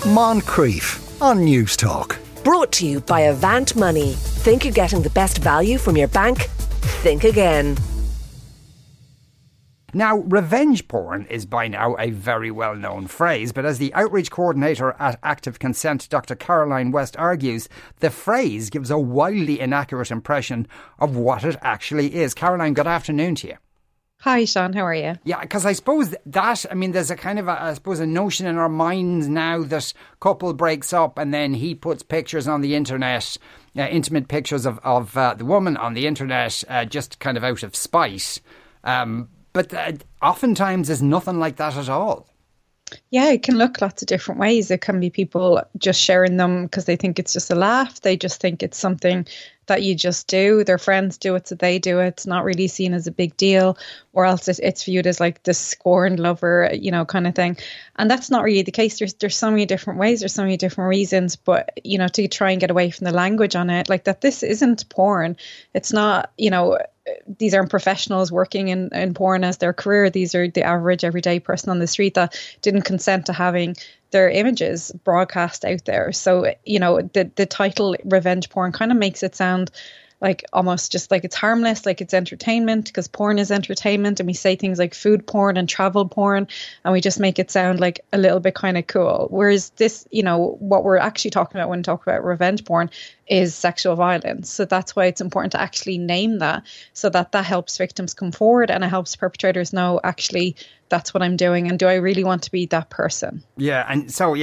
Moncrief on News Talk. Brought to you by Avant Money. Think you're getting the best value from your bank? Think again. Now, revenge porn is by now a very well-known phrase, but as the outreach coordinator at Active Consent, Dr. Caroline West, argues, the phrase gives a wildly inaccurate impression of what it actually is. Caroline, good afternoon to you. Hi, Sean. How are you? Yeah, because I suppose there's a kind of a notion in our minds now that couple breaks up and then he puts pictures on the internet, intimate pictures of the woman on the internet, just kind of out of spite. But oftentimes there's nothing like that at all. Yeah, it can look lots of different ways. It can be people just sharing them because they think it's just a laugh. They just think it's something that you just do. Their friends do it, so they do it. It's not really seen as a big deal, or else it's viewed as like the scorned lover, kind of thing. And that's not really the case. There's so many different ways. There's so many different reasons. But, to try and get away from the language on it, like that, this isn't porn. It's not, these aren't professionals working in porn as their career. These are the average everyday person on the street that didn't consent to having their images broadcast out there. So, the title revenge porn kind of makes it sound like almost just like it's harmless, like it's entertainment, because porn is entertainment. And we say things like food porn and travel porn, and we just make it sound like a little bit kind of cool. Whereas this, what we're actually talking about when we talk about revenge porn is sexual violence. So that's why it's important to actually name that, so that helps victims come forward and it helps perpetrators know, actually, that's what I'm doing, and do I really want to be that person? Yeah, and so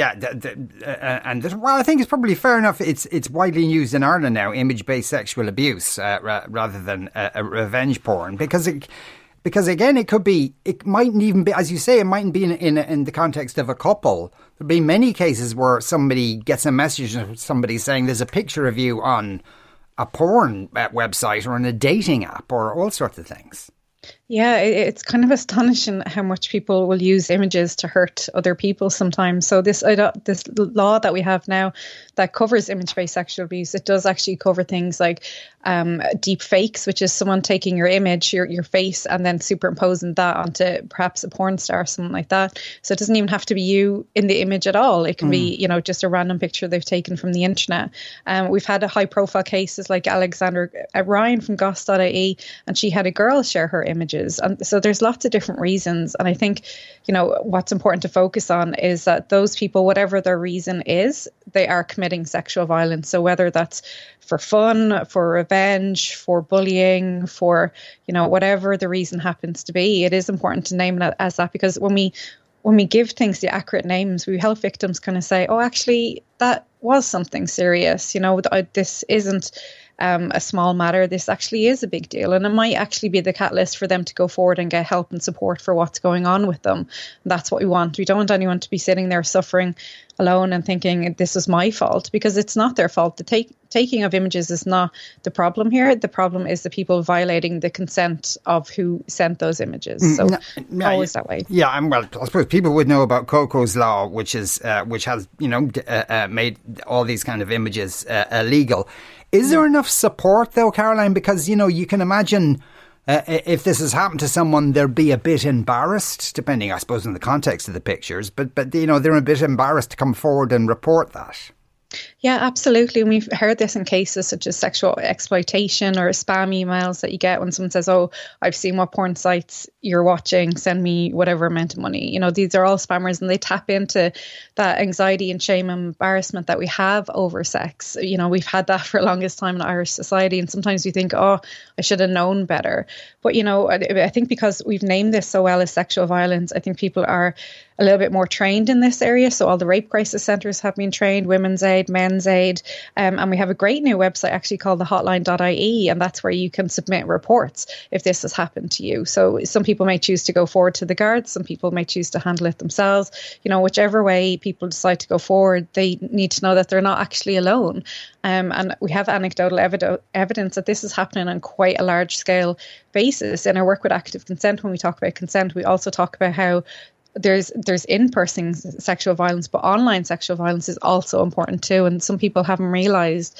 I think it's probably fair enough. It's widely used in Ireland now, image-based sexual abuse rather than revenge porn, because again, it mightn't even be, as you say, it mightn't be in the context of a couple. There'll be many cases where somebody gets a message from somebody saying there's a picture of you on a porn website or on a dating app or all sorts of things. Yeah, it's kind of astonishing how much people will use images to hurt other people sometimes. So this law that we have now that covers image-based sexual abuse, it does actually cover things like deep fakes, which is someone taking your image, your face, and then superimposing that onto perhaps a porn star or something like that. So it doesn't even have to be you in the image at all. It can be, just a random picture they've taken from the internet. We've had high-profile cases like Alexandra Ryan from Goss.ie, and she had a girl share her images. And so there's lots of different reasons. And I think, what's important to focus on is that those people, whatever their reason is, they are committing sexual violence. So whether that's for fun, for revenge, for bullying, for, whatever the reason happens to be, it is important to name it as that, because when we give things the accurate names, we help victims kind of say, oh, actually, that was something serious. This isn't a small matter. This actually is a big deal, and it might actually be the catalyst for them to go forward and get help and support for what's going on with them. And that's what we want. We don't want anyone to be sitting there suffering alone and thinking this is my fault, because it's not their fault. The taking of images is not the problem here. The problem is the people violating the consent of who sent those images. So always that way. Yeah, and well, I suppose people would know about Coco's Law, which has made all these kind of images illegal. Is there enough support though, Caroline? Because, you can imagine if this has happened to someone, they'll be a bit embarrassed, depending, I suppose, on the context of the pictures. But they're a bit embarrassed to come forward and report that. Yeah, absolutely. And we've heard this in cases such as sexual exploitation or spam emails that you get when someone says, oh, I've seen what porn sites you're watching, send me whatever amount of money. These are all spammers, and they tap into that anxiety and shame and embarrassment that we have over sex. We've had that for the longest time in Irish society, and sometimes we think, oh, I should have known better. But, I think because we've named this so well as sexual violence, I think people are a little bit more trained in this area. So all the rape crisis centres have been trained, Women's Aid, Men's Aid, and we have a great new website actually called thehotline.ie, and that's where you can submit reports if this has happened to you. So some people may choose to go forward to the guards, some people may choose to handle it themselves. Whichever way people decide to go forward, they need to know that they're not actually alone. And we have anecdotal evidence that this is happening on quite a large scale basis. In our work with Active Consent, when we talk about consent, we also talk about how there's in-person sexual violence, but online sexual violence is also important too. And some people haven't realised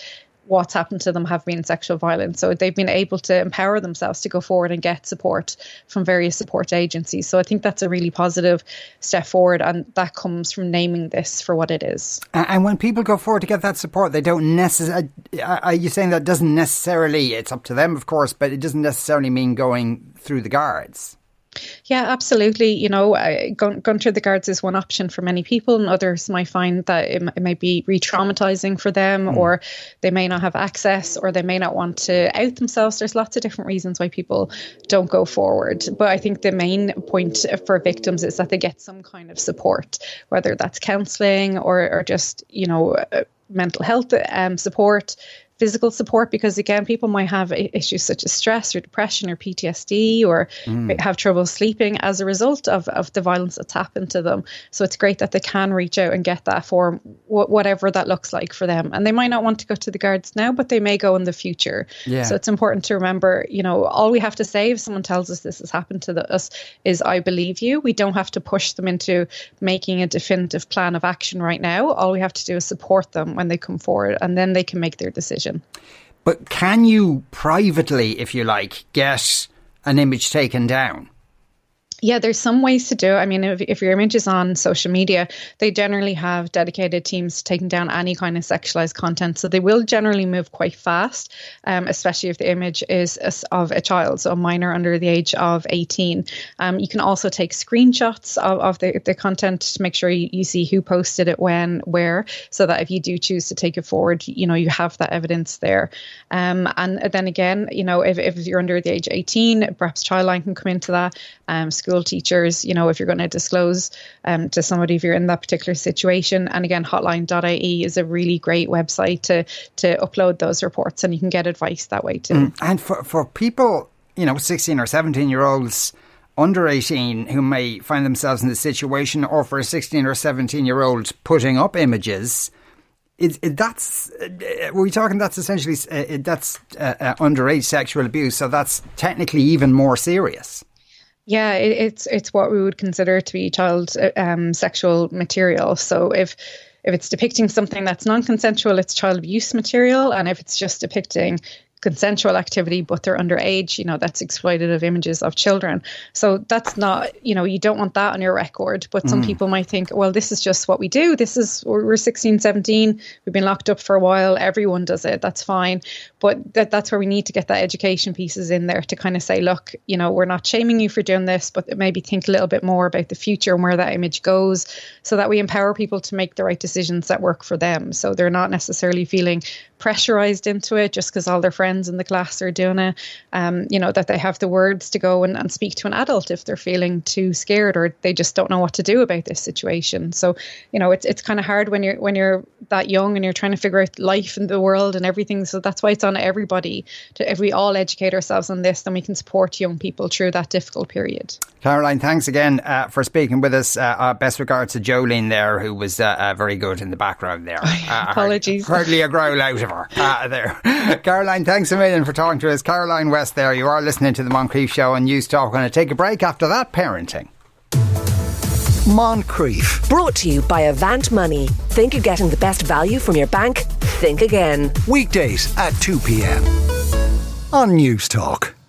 what's happened to them have been sexual violence. So they've been able to empower themselves to go forward and get support from various support agencies. So I think that's a really positive step forward, and that comes from naming this for what it is. And when people go forward to get that support, they don't necessarily, are you saying that doesn't necessarily, it's up to them of course, but it doesn't necessarily mean going through the guards? Yeah, absolutely. You know, going through the guards is one option for many people, and others might find that it may be re-traumatizing for them, or they may not have access, or they may not want to out themselves. There's lots of different reasons why people don't go forward. But I think the main point for victims is that they get some kind of support, whether that's counselling or just, you know, mental health support, physical support, because again, people might have issues such as stress or depression or PTSD, or have trouble sleeping as a result of the violence that's happened to them. So it's great that they can reach out and get that for whatever that looks like for them. And they might not want to go to the guards now, but they may go in the future. Yeah. So it's important to remember, you know, all we have to say if someone tells us this has happened to us is, I believe you. We don't have to push them into making a definitive plan of action right now. All we have to do is support them when they come forward, and then they can make their decision. But can you privately, if you like, get an image taken down? Yeah, there's some ways to do it. I mean, if your image is on social media, they generally have dedicated teams taking down any kind of sexualized content. So they will generally move quite fast, especially if the image is of a child, so a minor under the age of 18. You can also take screenshots of the content to make sure you see who posted it, when, where, so that if you do choose to take it forward, you know, you have that evidence there. And then again, you know, if you're under the age of 18, perhaps Childline can come into that. School teachers, you know, if you're going to disclose to somebody if you're in that particular situation. And again, hotline.ie is a really great website to upload those reports, and you can get advice that way too. And for people, you know, 16 or 17 year olds under 18 who may find themselves in this situation, or for a 16 or 17 year old putting up images, that's essentially that's underage sexual abuse. So that's technically even more serious. Yeah, it's what we would consider to be child sexual material. So if it's depicting something that's non-consensual, it's child abuse material. And if it's just depicting consensual activity, but they're underage, you know, that's exploitative images of children. So that's not, you know, you don't want that on your record. But some people might think, well, this is just what we do. We're 16, 17. We've been locked up for a while. Everyone does it. That's fine. But that's where we need to get that education pieces in there to kind of say, look, you know, we're not shaming you for doing this, but maybe think a little bit more about the future and where that image goes, so that we empower people to make the right decisions that work for them. So they're not necessarily feeling pressurized into it just because all their friends in the class are doing it. You know, that they have the words to go and speak to an adult if they're feeling too scared, or they just don't know what to do about this situation. So, you know, it's kind of hard when you're that young and you're trying to figure out life and the world and everything. So that's why it's on everybody if we all educate ourselves on this, then we can support young people through that difficult period. Caroline, thanks again for speaking with us. Best regards to Jolene there, who was very good in the background there. Apologies. Hardly a growl out of her there. Caroline, thanks a million for talking to us. Caroline West there. You are listening to the Moncrief Show on News Talk. We're going to take a break after that. Parenting. Moncrief. Brought to you by Avant Money. Think you're getting the best value from your bank? Think again. Weekdays at 2 p.m. on News Talk.